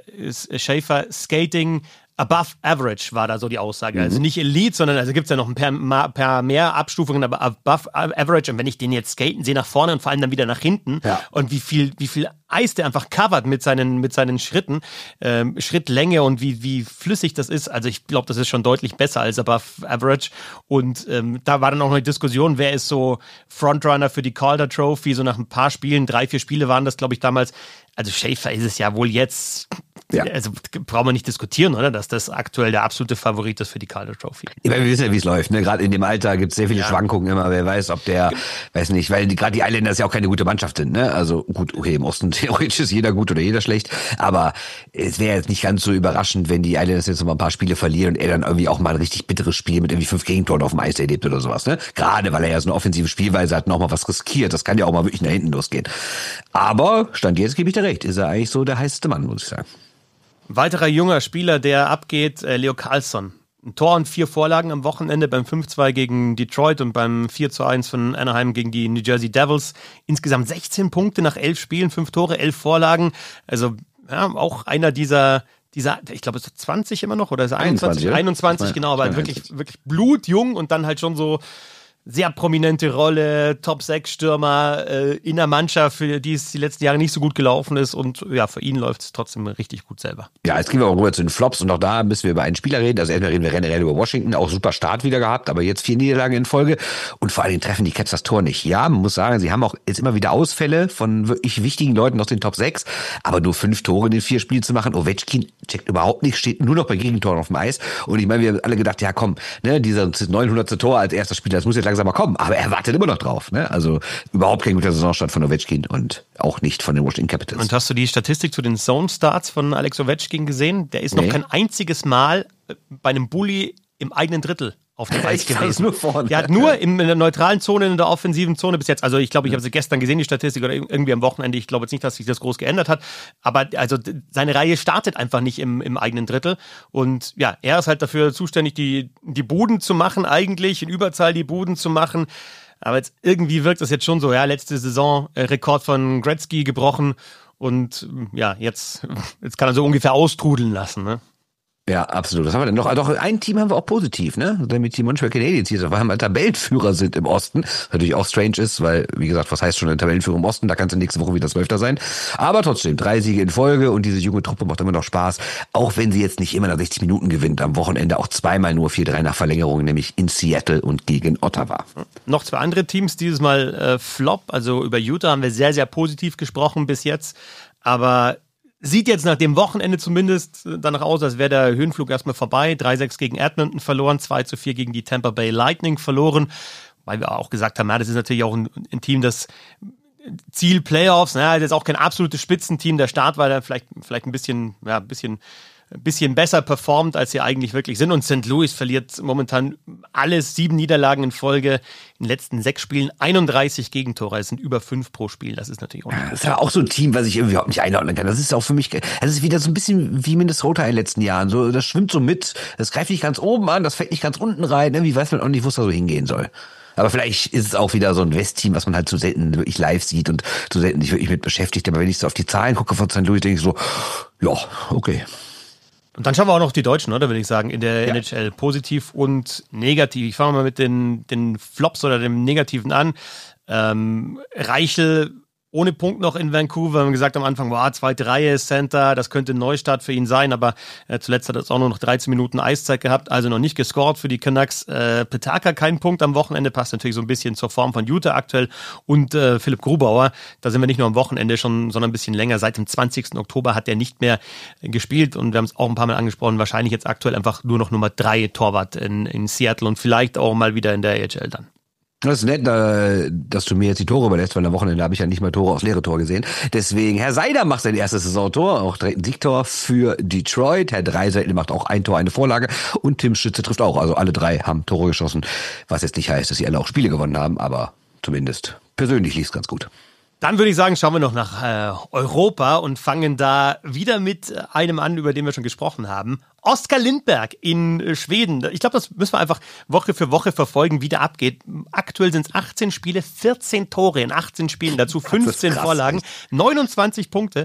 Schaefer Skating above average war da so die Aussage. Also nicht Elite, sondern also gibt's ja noch ein paar mehr Abstufungen, aber above average. Und wenn ich den jetzt skaten sehe nach vorne und vor allem dann wieder nach hinten und wie viel Eis der einfach covert mit seinen Schritten, Schrittlänge und wie flüssig das ist. Also ich glaube, das ist schon deutlich besser als above average. Und da war dann auch noch eine Diskussion, wer ist so Frontrunner für die Calder Trophy, so nach ein paar Spielen, 3-4 Spiele waren das, glaube ich, damals. Also Schaefer ist es ja wohl jetzt, also brauchen wir nicht diskutieren, oder? Dass das aktuell der absolute Favorit ist für die Calder Trophy. Ich meine, wir wissen ja, wie es läuft. Ne? Gerade in dem Alter gibt es sehr viele Schwankungen immer. Wer weiß, ob der, weiß nicht, weil gerade die Islanders ja auch keine gute Mannschaft sind. Ne? Also gut, okay, im Osten theoretisch ist jeder gut oder jeder schlecht. Aber es wäre jetzt nicht ganz so überraschend, wenn die Islanders jetzt noch mal ein paar Spiele verlieren und er dann irgendwie auch mal ein richtig bitteres Spiel mit irgendwie 5 Gegentoren auf dem Eis erlebt oder sowas. Ne? Gerade weil er ja so eine offensive Spielweise hat, noch mal was riskiert. Das kann ja auch mal wirklich nach hinten losgehen. Aber Stand jetzt gebe ich dir recht, ist er eigentlich so der heißeste Mann, muss ich sagen. Weiterer junger Spieler, der abgeht, Leo Carlsson. Ein Tor und 4 Vorlagen am Wochenende beim 5-2 gegen Detroit und beim 4-1 von Anaheim gegen die New Jersey Devils. Insgesamt 16 Punkte nach 11 Spielen, 5 Tore, 11 Vorlagen. Also ja, auch einer dieser, ich glaube, es ist 20 immer noch oder ist er 21? 21, genau, aber wirklich blutjung und dann halt schon so sehr prominente Rolle, Top-6-Stürmer in der Mannschaft, für die es die letzten Jahre nicht so gut gelaufen ist und ja, für ihn läuft es trotzdem richtig gut selber. Ja, jetzt gehen wir auch rüber zu den Flops und auch da müssen wir über einen Spieler reden. Also erstmal reden wir generell über Washington, auch super Start wieder gehabt, aber jetzt 4 Niederlagen in Folge und vor allen Dingen treffen die Caps das Tor nicht. Ja, man muss sagen, sie haben auch jetzt immer wieder Ausfälle von wirklich wichtigen Leuten aus den Top 6, aber nur 5 Tore in den 4 Spielen zu machen, Ovechkin checkt überhaupt nicht, steht nur noch bei Gegentoren auf dem Eis und ich meine, wir haben alle gedacht, ja komm, ne, dieser 900. Tor als erster Spieler, das muss jetzt langsam mal kommen, aber er wartet immer noch drauf. Ne? Also überhaupt kein guter Saisonstart von Ovechkin und auch nicht von den Washington Capitals. Und hast du die Statistik zu den Zone-Starts von Alex Ovechkin gesehen? Der ist noch kein einziges Mal bei einem Bully im eigenen Drittel auf dem Eis gewesen. Nur vorne. Der hat nur in der neutralen Zone, in der offensiven Zone bis jetzt, also ich glaube, ich habe sie gestern gesehen, die Statistik, oder irgendwie am Wochenende, ich glaube jetzt nicht, dass sich das groß geändert hat, aber also seine Reihe startet einfach nicht im eigenen Drittel und ja, er ist halt dafür zuständig, die Buden zu machen eigentlich, in Überzahl die Buden zu machen, aber jetzt irgendwie wirkt das jetzt schon so, ja, letzte Saison Rekord von Gretzky gebrochen und ja, jetzt kann er so ungefähr austrudeln lassen, ne? Ja, absolut. Was haben wir denn noch? Doch, ein Team haben wir auch positiv, ne? Damit die Montreal Canadiens hier, weil wir Tabellenführer sind im Osten. Was natürlich auch strange ist, weil, wie gesagt, was heißt schon ein Tabellenführer im Osten? Da kannst du nächste Woche wieder 12. sein. Aber trotzdem, 3 Siege in Folge und diese junge Truppe macht immer noch Spaß. Auch wenn sie jetzt nicht immer nach 60 Minuten gewinnt. Am Wochenende auch zweimal nur 4-3 nach Verlängerung, nämlich in Seattle und gegen Ottawa. Noch 2 andere Teams, dieses Mal Flop. Also über Utah haben wir sehr, sehr positiv gesprochen bis jetzt. Aber sieht jetzt nach dem Wochenende zumindest danach aus, als wäre der Höhenflug erstmal vorbei. 3-6 gegen Edmonton verloren, 2-4 gegen die Tampa Bay Lightning verloren. Weil wir auch gesagt haben, ja, das ist natürlich auch ein Team, das Ziel Playoffs, das ist jetzt auch kein absolutes Spitzenteam. Der Start war da vielleicht ein bisschen besser performt, als sie eigentlich wirklich sind. Und St. Louis verliert momentan alles, 7 Niederlagen in Folge. In den letzten 6 Spielen 31 Gegentore. Es sind über 5 pro Spiel. Das ist natürlich auch nicht gut. Das ist aber auch so ein Team, was ich irgendwie überhaupt nicht einordnen kann. Das ist auch für mich, das ist wieder so ein bisschen wie Minnesota in den letzten Jahren. So, das schwimmt so mit, das greift nicht ganz oben an, das fällt nicht ganz unten rein. Irgendwie weiß man auch nicht, wo es da so hingehen soll. Aber vielleicht ist es auch wieder so ein West-Team, was man halt zu selten wirklich live sieht und zu selten sich wirklich mit beschäftigt. Aber wenn ich so auf die Zahlen gucke von St. Louis, denke ich so, ja, okay. Und dann schauen wir auch noch die Deutschen, oder, würde ich sagen, in der NHL. Positiv und negativ. Ich fange mal mit den Flops oder dem Negativen an. Reichel ohne Punkt noch in Vancouver. Wir haben gesagt am Anfang, zweite Reihe, Center, das könnte ein Neustart für ihn sein, aber zuletzt hat er jetzt auch nur noch 13 Minuten Eiszeit gehabt, also noch nicht gescored für die Canucks. Petaka keinen Punkt am Wochenende, passt natürlich so ein bisschen zur Form von Utah aktuell und Philipp Grubauer, da sind wir nicht nur am Wochenende schon, sondern ein bisschen länger. Seit dem 20. Oktober hat er nicht mehr gespielt und wir haben es auch ein paar Mal angesprochen, wahrscheinlich jetzt aktuell einfach nur noch Nummer 3 Torwart in Seattle und vielleicht auch mal wieder in der AHL dann. Das ist nett, dass du mir jetzt die Tore überlässt, weil am Wochenende habe ich ja nicht mal Tore aufs leere Tor gesehen. Deswegen, Herr Seider macht sein erstes Saisontor, auch direkt ein Siegtor für Detroit. Herr Draisaitl macht auch ein Tor, eine Vorlage und Tim Schütze trifft auch. Also alle 3 haben Tore geschossen, was jetzt nicht heißt, dass sie alle auch Spiele gewonnen haben, aber zumindest persönlich lief es ganz gut. Dann würde ich sagen, schauen wir noch nach Europa und fangen da wieder mit einem an, über den wir schon gesprochen haben. Oskar Lindberg in Schweden. Ich glaube, das müssen wir einfach Woche für Woche verfolgen, wie der abgeht. Aktuell sind es 18 Spiele, 14 Tore in 18 Spielen, dazu 15 Vorlagen, 29 Punkte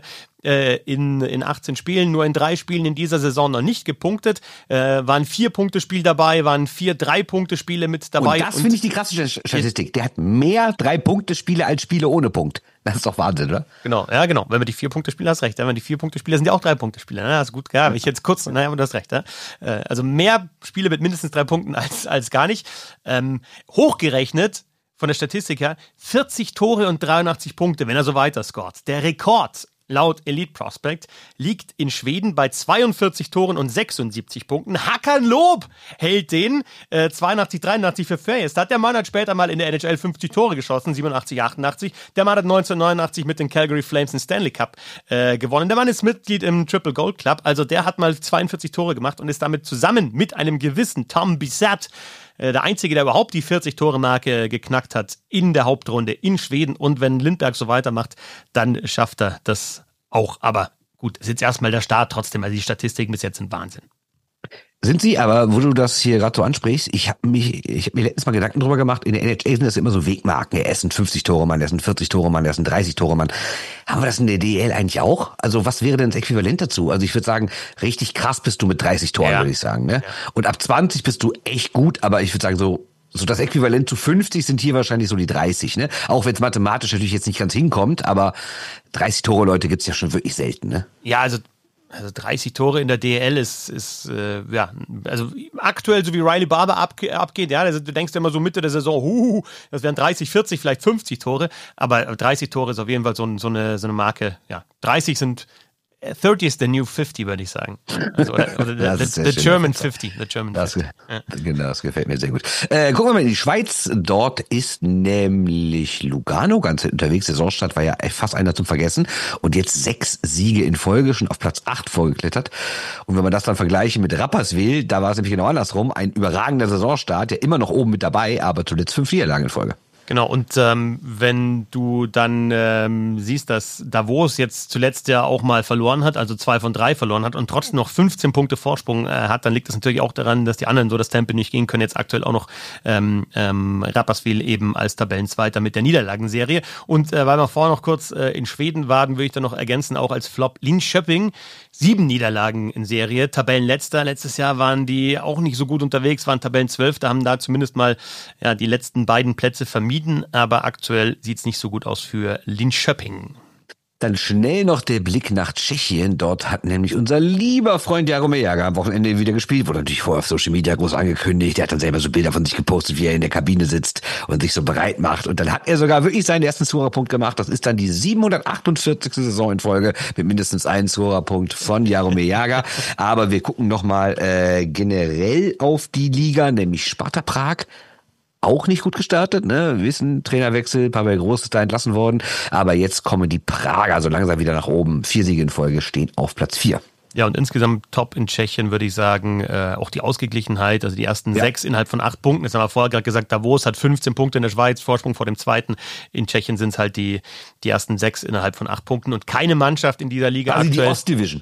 in 18 Spielen, nur in 3 Spielen in dieser Saison noch nicht gepunktet. Waren 4-Punkte-Spiel dabei, waren 4 3-Punkte-Spiele mit dabei. Und das finde ich die krasse Statistik. Der hat mehr 3-Punkte-Spiele als Spiele ohne Punkt. Das ist doch Wahnsinn, oder? Genau. Wenn man die 4-Punkte-Spieler, hast recht. Wenn man die 4-Punkte-Spieler sind ja auch 3-Punkte-Spieler. Ne? Das ist gut, ja, ich jetzt kurz, aber du hast recht. Ja? Also mehr Spiele mit mindestens 3 Punkten als gar nicht. Hochgerechnet von der Statistik her 40 Tore und 83 Punkte, wenn er so weiter scoret. Der Rekord laut Elite Prospect liegt in Schweden bei 42 Toren und 76 Punkten. Hakan Loob hält den 82, 83 für Färjestad. Der Mann hat später mal in der NHL 50 Tore geschossen, 87, 88. Der Mann hat 1989 mit den Calgary Flames den Stanley Cup gewonnen. Der Mann ist Mitglied im Triple Gold Club, also der hat mal 42 Tore gemacht und ist damit zusammen mit einem gewissen Tom Bissett der Einzige, der überhaupt die 40-Tore-Marke geknackt hat in der Hauptrunde in Schweden. Und wenn Lindberg so weitermacht, dann schafft er das auch. Aber gut, ist jetzt erstmal der Start trotzdem. Also die Statistiken bis jetzt sind Wahnsinn. Sind sie, aber wo du das hier gerade so ansprichst, ich hab mir letztens mal Gedanken drüber gemacht, in der NHL sind das immer so Wegmarken, er ist ein 50-Tore-Mann, er ist ein 40-Tore-Mann, er ist ein 30-Tore-Mann. Haben wir das in der DEL eigentlich auch? Also was wäre denn das Äquivalent dazu? Also ich würde sagen, richtig krass bist du mit 30 Toren, würde ich sagen. Ne? Ja. Und ab 20 bist du echt gut, aber ich würde sagen so das Äquivalent zu 50 sind hier wahrscheinlich so die 30, ne? Auch wenn es mathematisch natürlich jetzt nicht ganz hinkommt, aber 30 Tore, Leute, gibt's ja schon wirklich selten, ne? Ja, also 30 Tore in der DL ist also aktuell, so wie Riley Barber abgeht, ja, du denkst immer so Mitte der Saison, das wären 30, 40, vielleicht 50 Tore, aber 30 Tore ist auf jeden Fall so eine Marke, ja. 30 sind 30 is the new 50, würde ich sagen. Also, oder the German 50. The German 50. Genau, das gefällt mir sehr gut. Gucken wir mal in die Schweiz. Dort ist nämlich Lugano ganz unterwegs. Saisonstart war ja fast einer zum Vergessen. Und jetzt 6 Siege in Folge, schon auf Platz 8 vorgeklettert. Und wenn man das dann vergleichen mit Rapperswil, da war es nämlich genau andersrum. Ein überragender Saisonstart, der immer noch oben mit dabei, aber zuletzt 5 Niederlagen in Folge. Genau, und wenn du dann siehst, dass Davos jetzt zuletzt ja auch mal verloren hat, also 2 von 3 verloren hat und trotzdem noch 15 Punkte Vorsprung hat, dann liegt das natürlich auch daran, dass die anderen so das Tempo nicht gehen können. Jetzt aktuell auch noch Rapperswil eben als Tabellenzweiter mit der Niederlagenserie. Und weil wir vorher noch kurz in Schweden waren, würde ich dann noch ergänzen, auch als Flop Linköping. 7 Niederlagen in Serie, Tabellenletzter. Letztes Jahr waren die auch nicht so gut unterwegs, waren Tabellenzwölfter, haben da zumindest mal die letzten beiden Plätze vermieden, aber aktuell sieht es nicht so gut aus für Linköping. Dann schnell noch der Blick nach Tschechien. Dort hat nämlich unser lieber Freund Jaromir Jagr am Wochenende wieder gespielt. Wurde natürlich vorher auf Social Media groß angekündigt. Der hat dann selber so Bilder von sich gepostet, wie er in der Kabine sitzt und sich so bereit macht. Und dann hat er sogar wirklich seinen ersten Scorerpunkt gemacht. Das ist dann die 748. Saison in Folge mit mindestens einem Scorerpunkt von Jaromir Jagr. Aber wir gucken nochmal generell auf die Liga, nämlich Sparta Prag. Auch nicht gut gestartet, ne? Wir wissen, Trainerwechsel, Pavel Groß ist da entlassen worden. Aber jetzt kommen die Prager so langsam wieder nach oben. 4 Siege in Folge stehen auf Platz 4. Ja, und insgesamt top in Tschechien, würde ich sagen. Auch die Ausgeglichenheit, also die ersten 6 innerhalb von 8 Punkten. Das haben wir vorher gerade gesagt, Davos hat 15 Punkte in der Schweiz, Vorsprung vor dem zweiten. In Tschechien sind es halt die ersten 6 innerhalb von 8 Punkten. Und keine Mannschaft in dieser Liga also aktuell. Die Ostdivision.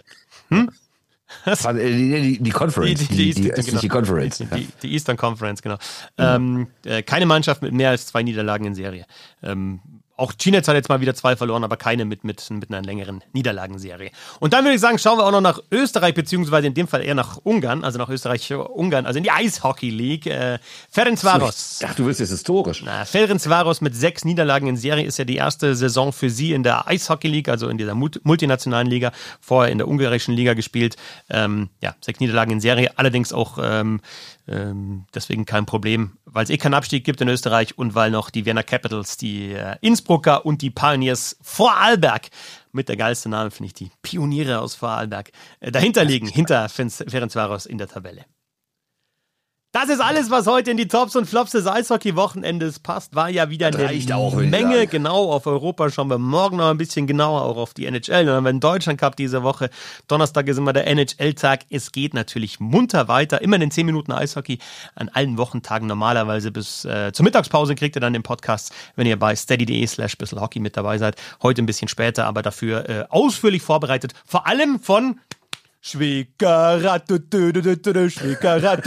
Die Conference, die östliche Conference. Die Eastern Conference, genau. Keine Mannschaft mit mehr als 2 Niederlagen in Serie. Auch Cinec hat jetzt mal wieder 2 verloren, aber keine mit einer längeren Niederlagenserie. Und dann würde ich sagen, schauen wir auch noch nach Österreich, beziehungsweise in dem Fall eher nach Ungarn, also nach Österreich-Ungarn, also in die Eishockey League. Ferencváros. Ich dachte, du wirst jetzt historisch. Ferencváros mit 6 Niederlagen in Serie ist ja die erste Saison für sie in der Eishockey League, also in dieser multinationalen Liga, vorher in der ungarischen Liga gespielt. 6 Niederlagen in Serie, allerdings auch deswegen kein Problem, weil es keinen Abstieg gibt in Österreich und weil noch die Vienna Capitals, die Innsbrucker und die Pioneers Vorarlberg, mit der geilste Name finde ich, die Pioniere aus Vorarlberg, dahinter liegen, hinter Ferencváros in der Tabelle. Das ist alles, was heute in die Tops und Flops des Eishockey-Wochenendes passt. War ja wieder eine auch, Menge. Genau, auf Europa schauen wir morgen noch ein bisschen genauer, auch auf die NHL. Und dann haben wir den Deutschland Cup diese Woche. Donnerstag ist immer der NHL-Tag. Es geht natürlich munter weiter. Immer in den 10 Minuten Eishockey an allen Wochentagen normalerweise bis zur Mittagspause kriegt ihr dann den Podcast, wenn ihr bei steady.de/bisselhockey mit dabei seid. Heute ein bisschen später, aber dafür ausführlich vorbereitet. Vor allem von Schwickerat, Schwickerat,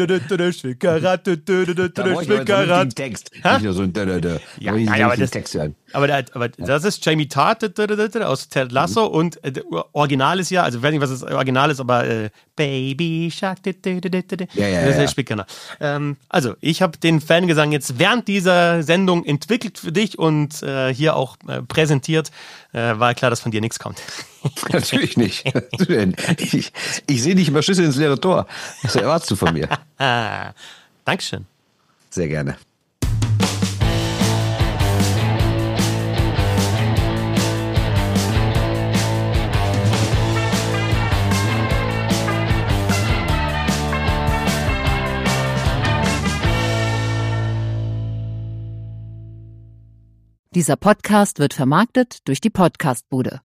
Schwickerat. Text. Nicht nur so ein aber Text hören. Aber das ist Jamie Tart aus Ted Lasso und Original ist ja, also ich weiß nicht, was das Original ist, aber Baby Shark. Das ist Schwickerat. Also, ich habe den Fangesang jetzt während dieser Sendung entwickelt für dich und hier auch präsentiert. War klar, dass von dir nichts kommt. Natürlich nicht. Ich sehe nicht immer Schüsse ins leere Tor. Was erwartest du von mir? Dankeschön. Sehr gerne. Dieser Podcast wird vermarktet durch die Podcastbude.